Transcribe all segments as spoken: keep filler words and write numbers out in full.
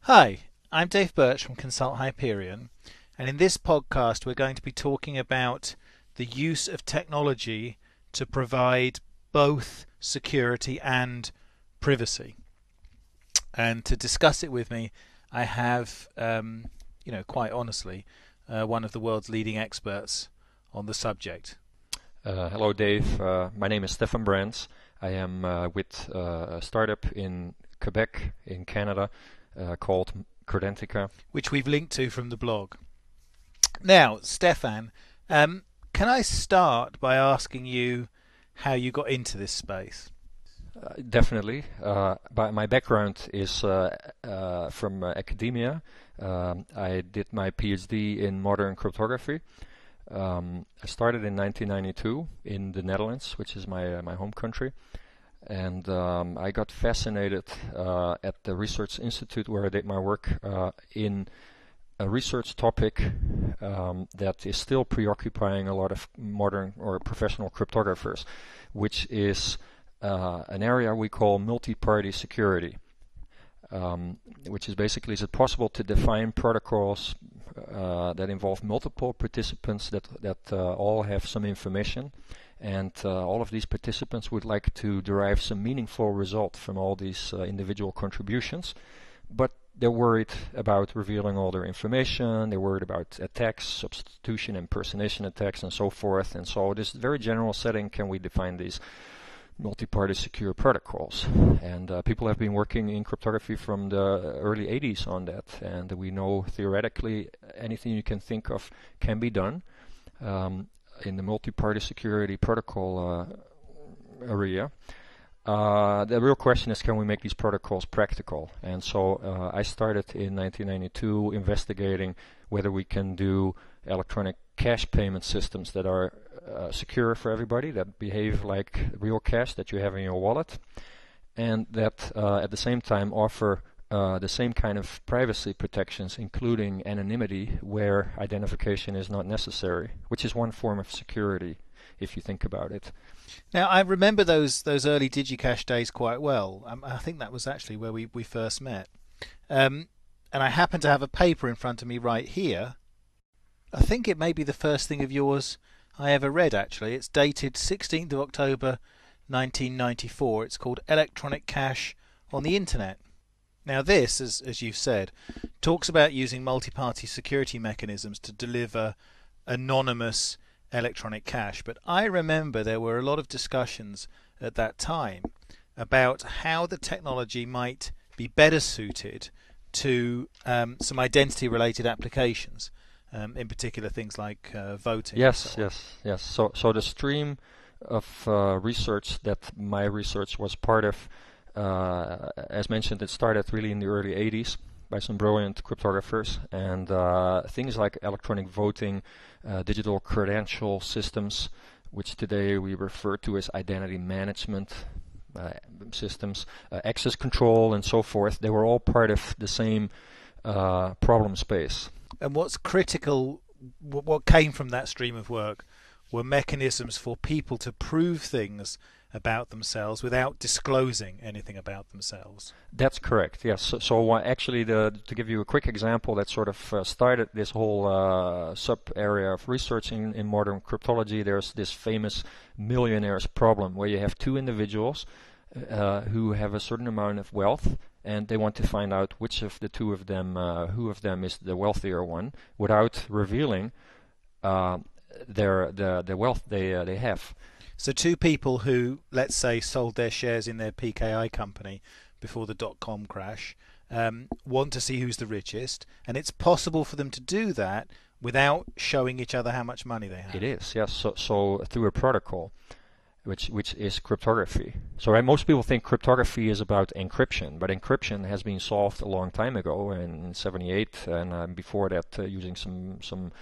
Hi, I'm Dave Birch from Consult Hyperion, and in this podcast, we're going to be talking about the use of technology to provide both security and privacy. And to discuss it with me, I have, um, you know, quite honestly, uh, one of the world's leading experts on the subject. Uh, hello, Dave. Uh, my name is Stefan Brands. I am uh, with uh, a startup in Quebec, in Canada, uh, called Credentica. Which we've linked to from the blog. Now, Stefan, um, can I start by asking you how you got into this space? Uh, definitely. Uh, but my background is uh, uh, from uh, academia. Um, I did my PhD in modern cryptography. Um, I started in nineteen ninety-two in the Netherlands, which is my uh, my home country, and um, I got fascinated uh, at the research institute where I did my work uh, in a research topic um, that is still preoccupying a lot of modern or professional cryptographers, which is uh, an area we call multi-party security. Um, which is basically, is it possible to define protocols uh, that involve multiple participants that that uh, all have some information, and uh, all of these participants would like to derive some meaningful result from all these uh, individual contributions, but they're worried about revealing all their information, they're worried about attacks, substitution, impersonation attacks, and so forth. And so this very general setting, can we define these multi-party secure protocols? And uh, people have been working in cryptography from the early eighties on that, and we know theoretically anything you can think of can be done um, in the multi-party security protocol uh, area. Uh, the real question is, can we make these protocols practical? And so uh, I started in nineteen ninety-two investigating whether we can do electronic cash payment systems that are uh, secure for everybody, that behave like real cash that you have in your wallet, and that uh, at the same time offer uh, the same kind of privacy protections, including anonymity where identification is not necessary, which is one form of security if you think about it. Now, I remember those those early DigiCash days quite well. Um, I think that was actually where we, we first met. Um, and I happen to have a paper in front of me right here. I think it may be the first thing of yours I ever read, actually. It's dated sixteenth of October nineteen ninety-four. It's called Electronic Cash on the Internet. Now this, as, as you've said, talks about using multi-party security mechanisms to deliver anonymous electronic cash. But I remember there were a lot of discussions at that time about how the technology might be better suited to um, some identity-related applications. Um, in particular, things like uh, voting. Yes, so yes, yes. So, so the stream of uh, research that my research was part of, uh, as mentioned, it started really in the early eighties by some brilliant cryptographers, and uh, things like electronic voting, uh, digital credential systems, which today we refer to as identity management uh, systems, uh, access control, and so forth. They were all part of the same uh, problem space. And what's critical, what came from that stream of work, were mechanisms for people to prove things about themselves without disclosing anything about themselves. That's correct, yes. So, so uh, actually, the, to give you a quick example that sort of uh, started this whole uh, sub-area of research in, in modern cryptology, there's this famous millionaires problem where you have two individuals uh, who have a certain amount of wealth, and they want to find out which of the two of them, uh, who of them is the wealthier one, without revealing uh, their the the wealth they uh, they have. So two people who, let's say, sold their shares in their P K I company before the dot-com crash, um, want to see who's the richest, and it's possible for them to do that without showing each other how much money they have. It is, yes. So, so through a protocol, which which is cryptography. So right, most people think cryptography is about encryption, but encryption has been solved a long time ago, in seventy-eight, and um, before that, uh, using some some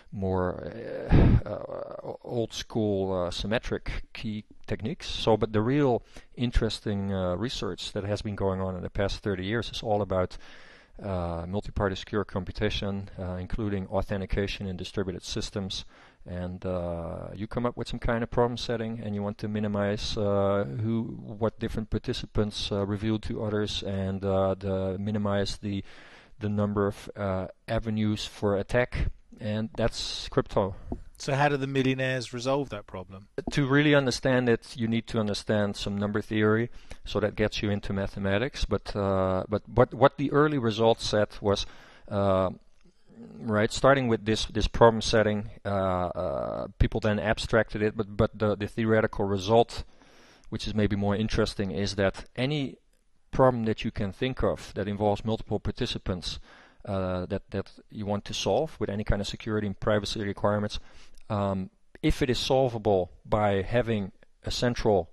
more uh, uh, old school uh, symmetric key techniques. So, but the real interesting uh, research that has been going on in the past thirty years is all about uh, multi-party secure computation, uh, including authentication in distributed systems, and uh, you come up with some kind of problem setting, and you want to minimize uh, who, what different participants uh, reveal to others, and uh, the minimize the the number of uh, avenues for attack, and that's crypto. So how do the millionaires resolve that problem? To really understand it, you need to understand some number theory, so that gets you into mathematics. But uh, but what what the early results said was, uh, right, starting with this this problem setting, uh, uh, people then abstracted it. But but the the theoretical result, which is maybe more interesting, is that any problem that you can think of that involves multiple participants, uh, that that you want to solve with any kind of security and privacy requirements, um, if it is solvable by having a central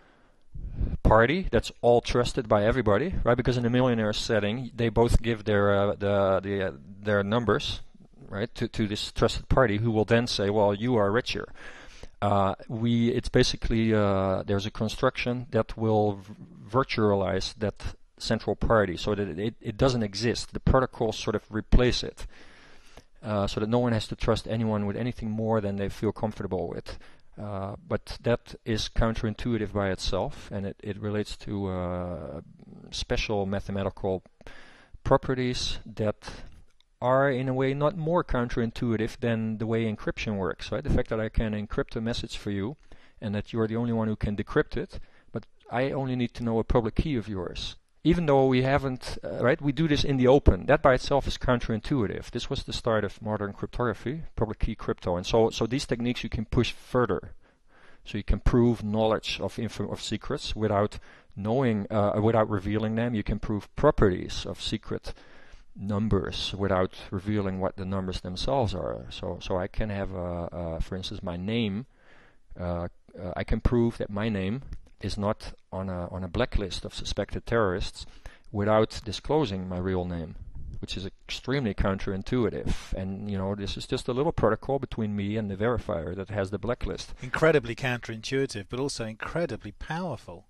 party that's all trusted by everybody, right? Because in a millionaire setting, they both give their uh, the the uh, their numbers, right, to to this trusted party, who will then say, well, you are richer. Uh, we it's basically uh, there's a construction that will v- virtualize that central party, so that it, it doesn't exist. The protocols sort of replace it, uh, so that no one has to trust anyone with anything more than they feel comfortable with. Uh, but that is counterintuitive by itself, and it, it relates to uh, special mathematical properties that are in a way not more counterintuitive than the way encryption works, right? The fact that I can encrypt a message for you and that you're the only one who can decrypt it, but I only need to know a public key of yours. Even though we haven't, uh, right, we do this in the open. That by itself is counterintuitive. This was the start of modern cryptography, public key crypto. And so so these techniques you can push further. So you can prove knowledge of info of secrets without knowing, uh, without revealing them. You can prove properties of secret numbers without revealing what the numbers themselves are. So so I can have, uh, uh, for instance, my name. Uh, uh, I can prove that my name is not on a on a blacklist of suspected terrorists without disclosing my real name, which is extremely counterintuitive. And you know, this is just a little protocol between me and the verifier that has the blacklist. Incredibly counterintuitive, but also incredibly powerful.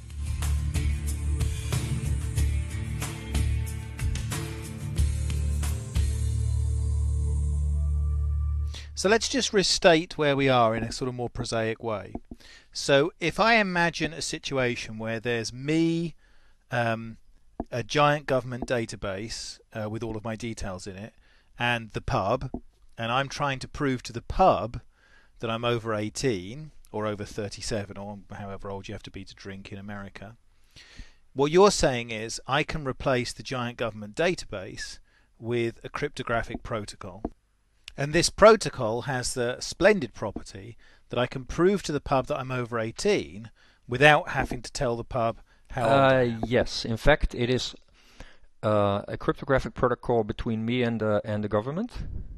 So let's just restate where we are in a sort of more prosaic way. So if I imagine a situation where there's me, um, a giant government database uh, with all of my details in it, and the pub, and I'm trying to prove to the pub that I'm over eighteen or over thirty-seven or however old you have to be to drink in America, what you're saying is I can replace the giant government database with a cryptographic protocol. And this protocol has the splendid property that I can prove to the pub that I'm over eighteen without having to tell the pub how old I am. Uh, yes, in fact, it is uh, a cryptographic protocol between me and the and the government,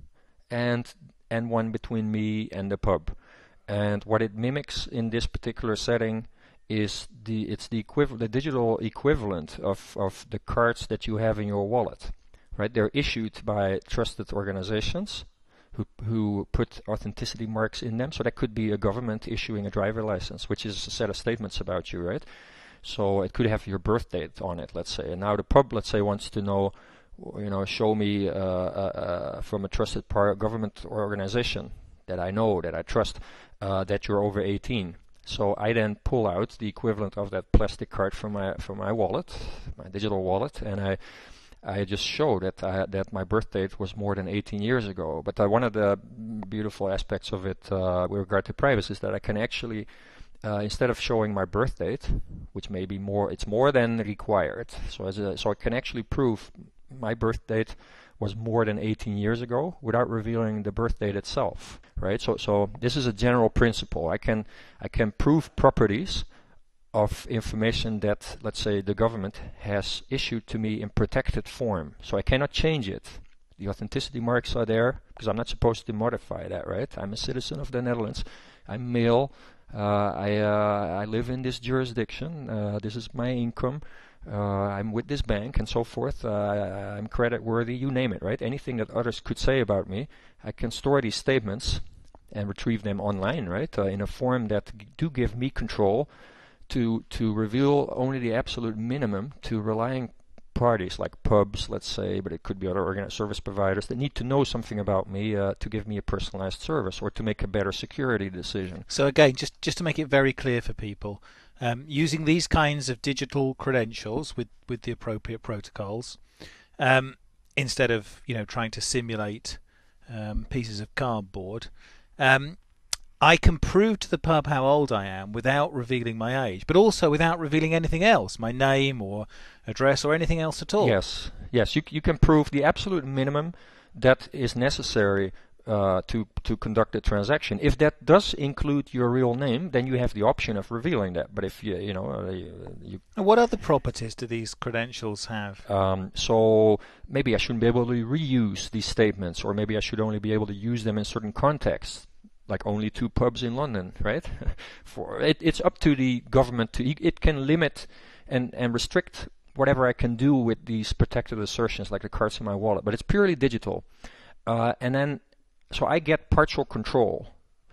and and one between me and the pub. And what it mimics in this particular setting is the it's the equiv- the digital equivalent of of the cards that you have in your wallet, right? They're issued by trusted organizations who who put authenticity marks in them. So that could be a government issuing a driver license, which is a set of statements about you, right? So it could have your birth date on it, let's say. And now the pub, let's say, wants to know, you know, show me uh, uh, uh, from a trusted par- government organization that I know, that I trust, uh, that you're over eighteen. So I then pull out the equivalent of that plastic card from my from my wallet, my digital wallet, and I I just show that I, that my birth date was more than eighteen years ago. But uh, one of the beautiful aspects of it uh, with regard to privacy is that I can actually, uh, instead of showing my birth date, which may be more, it's more than required. So as a, so I can actually prove my birth date was more than eighteen years ago without revealing the birth date itself, right? So so this is a general principle. I can I can prove properties of information that, let's say, the government has issued to me in protected form. So I cannot change it. The authenticity marks are there because I'm not supposed to modify that, right? I'm a citizen of the Netherlands. I'm male. Uh, I uh, I live in this jurisdiction. Uh, this is my income. Uh, I'm with this bank and so forth. Uh, I'm credit worthy. You name it, right? Anything that others could say about me, I can store these statements and retrieve them online, right? Uh, in a form that g- do give me control to to reveal only the absolute minimum to relying parties like pubs, let's say, but it could be other organized service providers that need to know something about me uh, to give me a personalized service or to make a better security decision. So again, just, just to make it very clear for people, um, using these kinds of digital credentials with, with the appropriate protocols, um, instead of you know trying to simulate um, pieces of cardboard, um, I can prove to the pub how old I am without revealing my age, but also without revealing anything else, my name or address or anything else at all. Yes, yes, you you can prove the absolute minimum that is necessary uh, to to conduct a transaction. If that does include your real name, then you have the option of revealing that. But if you you know uh, you, you And what other properties do these credentials have? Um, so maybe I shouldn't be able to reuse these statements, or maybe I should only be able to use them in certain contexts, like only two pubs in London, right? For it, it's up to the government to it can limit and and restrict whatever I can do with these protected assertions, like the cards in my wallet. But it's purely digital, uh, and then so I get partial control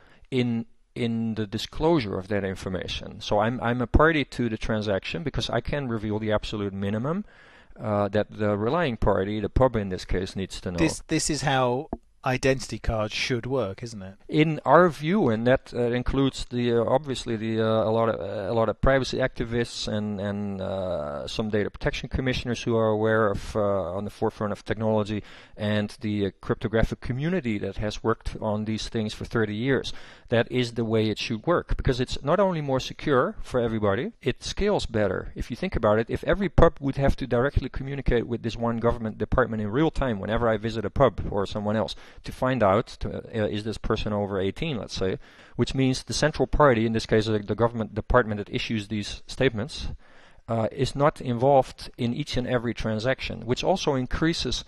in in the disclosure of that information. So I'm I'm a party to the transaction because I can reveal the absolute minimum uh, that the relying party, the pub in this case, needs to know. This this is how identity cards should work, isn't it? In our view, and that uh, includes the uh, obviously the uh, a lot of uh, a lot of privacy activists and and uh, some data protection commissioners who are aware of uh, on the forefront of technology, and the uh, cryptographic community that has worked on these things for thirty years. That is the way it should work, because it's not only more secure for everybody, it scales better. If you think about it, if every pub would have to directly communicate with this one government department in real time whenever I visit a pub or someone else to find out to, uh, is this person over eighteen, let's say, which means the central party, in this case uh, the government department that issues these statements, uh, is not involved in each and every transaction, which also increases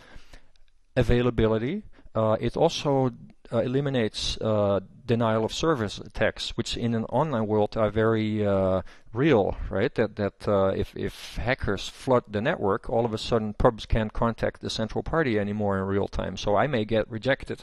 availability. Uh, it also uh, eliminates uh, denial of service attacks, which in an online world are very uh, real, right? That that uh, if if hackers flood the network, all of a sudden pubs can't contact the central party anymore in real time. So I may get rejected.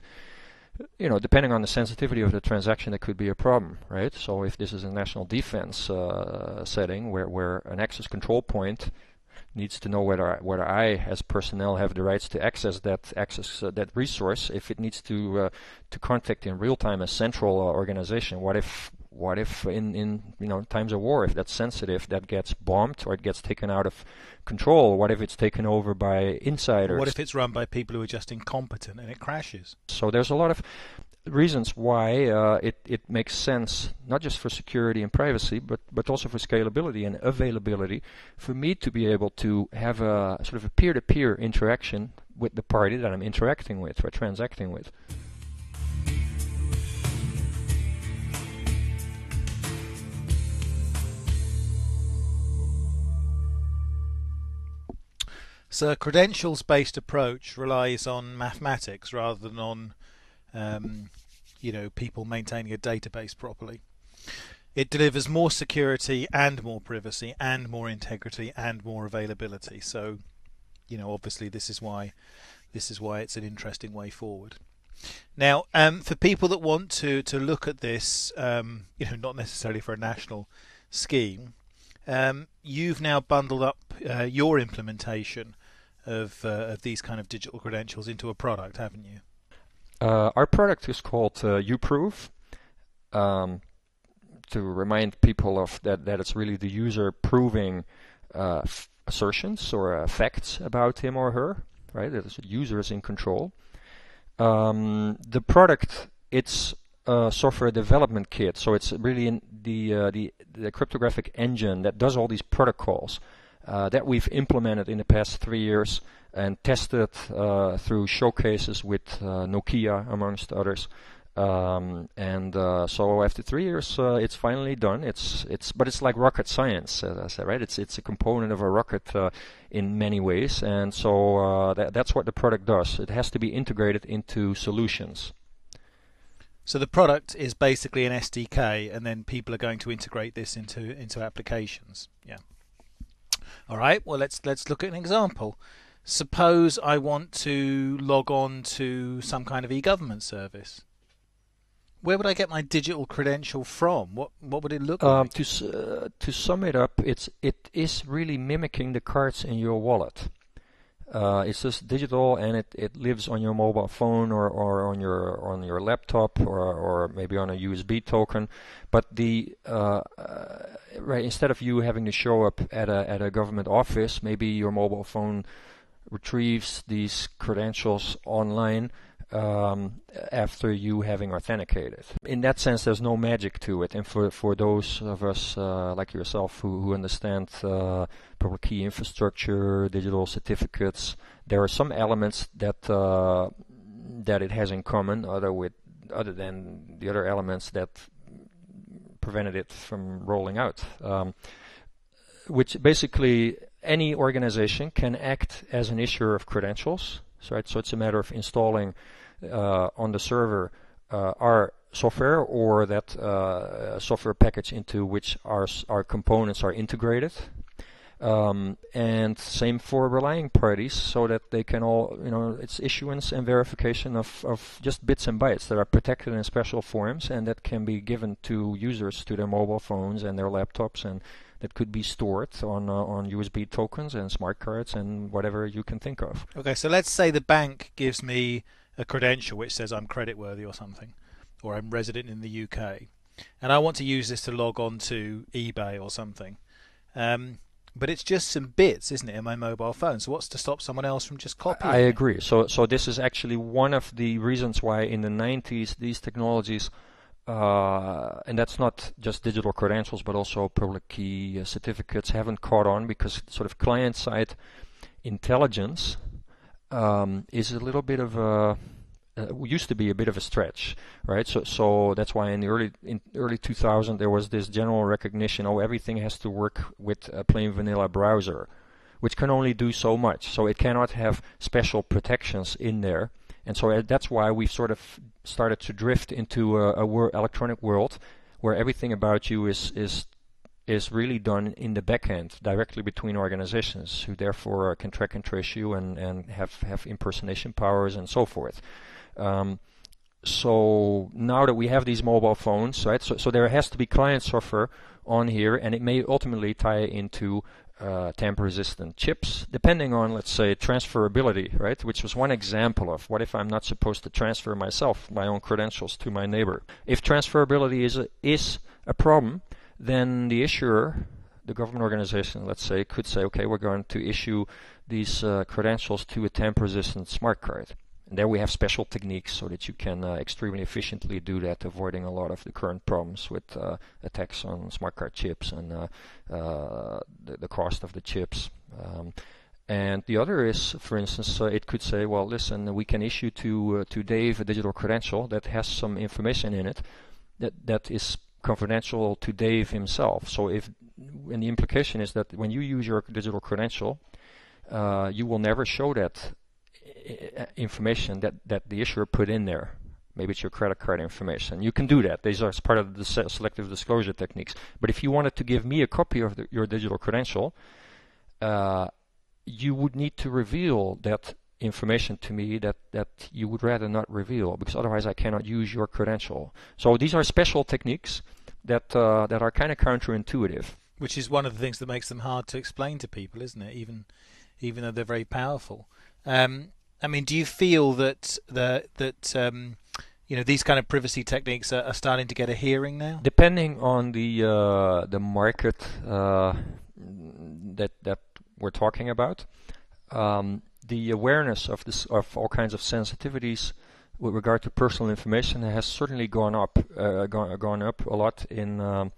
You know, depending on the sensitivity of the transaction, that could be a problem, right? So if this is a national defense uh, setting where where an access control point needs to know whether I, whether I, as personnel, have the rights to access that access uh, that resource. If it needs to uh, to contact in real time a central uh, organization, what if what if in in you know times of war, if that's sensitive, that gets bombed or it gets taken out of control? What if it's taken over by insiders? What if it's run by people who are just incompetent and it crashes? So there's a lot of reasons why uh, it, it makes sense, not just for security and privacy, but, but also for scalability and availability, for me to be able to have a sort of a peer-to-peer interaction with the party that I'm interacting with or transacting with. So a credentials-based approach relies on mathematics rather than on Um, you know, people maintaining a database properly. It delivers more security and more privacy and more integrity and more availability. So, you know, obviously this is why this is why it's an interesting way forward. Now, um, for people that want to to look at this, um, you know, not necessarily for a national scheme, um, you've now bundled up uh, your implementation of uh, of these kind of digital credentials into a product, haven't you? Uh, our product is called uh, uProve. Um, to remind people of that, that it's really the user proving uh, f assertions or uh, facts about him or her, right? That the user is in control. Um, the product, it's a software development kit, so it's really in the uh, the the cryptographic engine that does all these protocols uh, that we've implemented in the past three years. And tested uh, through showcases with uh, Nokia, amongst others. Um, and uh, so after three years, uh, it's finally done. It's it's but it's like rocket science, as I said, right? It's it's a component of a rocket uh, in many ways, and so uh, that, that's what the product does. It has to be integrated into solutions. So the product is basically an S D K, and then people are going to integrate this into into applications. Yeah. All right. Well, let's let's look at an example. Suppose I want to log on to some kind of e-government service. Where would I get my digital credential from? What what would it look um, like? To uh, to sum it up, it's it is really mimicking the cards in your wallet. Uh, it's just digital, and it, it lives on your mobile phone or, or on your on your laptop or or maybe on a U S B token. But the uh, uh, right instead of you having to show up at a at a government office, maybe your mobile phone retrieves these credentials online um, after you having authenticated. In that sense, there's no magic to it. And for for those of us uh, like yourself who, who understand uh, public key infrastructure, digital certificates, there are some elements that uh, that it has in common, other with other than the other elements that prevented it from rolling out. Um, which basically any organization can act as an issuer of credentials. So, right, so it's a matter of installing uh, on the server uh, our software or that uh, software package into which our our components are integrated. Um, and same for relying parties, so that they can all, you know, it's issuance and verification of, of just bits and bytes that are protected in special forms and that can be given to users to their mobile phones and their laptops, and that could be stored on uh, on U S B tokens and smart cards and whatever you can think of. Okay, so let's say the bank gives me a credential which says I'm creditworthy or something, or I'm resident in the U K, and I want to use this to log on to eBay or something. Um, but it's just some bits, isn't it, in my mobile phone? So what's to stop someone else from just copying I it? agree. So, so this is actually one of the reasons why in the nineties these technologies, uh, and that's not just digital credentials, but also public key uh, certificates, haven't caught on, because sort of client-side intelligence um, is a little bit of a Uh, used to be a bit of a stretch, right? So, so that's why in the early in early two thousand there was this general recognition: oh, everything has to work with a plain vanilla browser, which can only do so much. So it cannot have special protections in there, and so uh, that's why we've sort of started to drift into a, a wor- electronic world where everything about you is is is really done in the back end, directly between organizations, who therefore uh, can track and trace you and and have have impersonation powers and so forth. Um, so now that we have these mobile phones, right? So, so there has to be client software on here, and it may ultimately tie into uh, tamper-resistant chips, depending on, let's say, transferability, right? Which was one example of what if I'm not supposed to transfer myself, my own credentials, to my neighbor. If transferability is a, is a problem, then the issuer, the government organization, let's say, could say, okay, we're going to issue these uh, credentials to a tamper-resistant smart card. And there we have special techniques so that you can uh, extremely efficiently do that, avoiding a lot of the current problems with uh, attacks on smart card chips and uh, uh, the, the cost of the chips. Um, and the other is, for instance, uh, it could say, well, listen, we can issue to uh, to Dave a digital credential that has some information in it that that is confidential to Dave himself. So if, and the implication is that when you use your digital credential, uh, you will never show that information that, that the issuer put in there. Maybe it's your credit card information. You can do that. These are part of the selective disclosure techniques. But if you wanted to give me a copy of the, your digital credential, uh, you would need to reveal that information to me that, that you would rather not reveal, because otherwise I cannot use your credential. So these are special techniques that uh, that are kind of counterintuitive. Which is one of the things that makes them hard to explain to people, isn't it? Even even though they're very powerful. Um, I mean, do you feel that the that um, you know, these kind of privacy techniques are, are starting to get a hearing now? Depending on the uh, the market uh, that that we're talking about, um, the awareness of this of all kinds of sensitivities with regard to personal information has certainly gone up uh, gone, gone up a lot in um,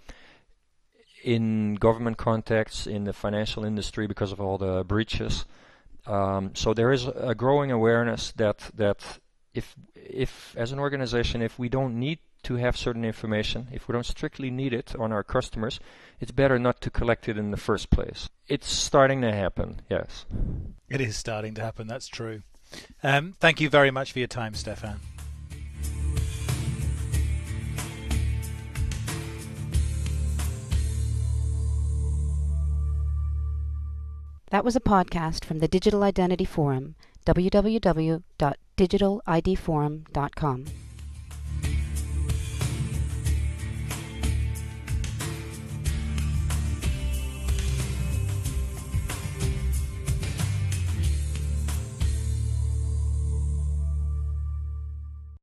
in government contexts, in the financial industry, because of all the breaches. Um, so there is a growing awareness that that if if as an organization, if we don't need to have certain information, if we don't strictly need it on our customers, it's better not to collect it in the first place. It's starting to happen, yes. It is starting to happen, that's true. Um, thank you very much for your time, Stefan. That was a podcast from the Digital Identity Forum, w w w dot digital i d forum dot com.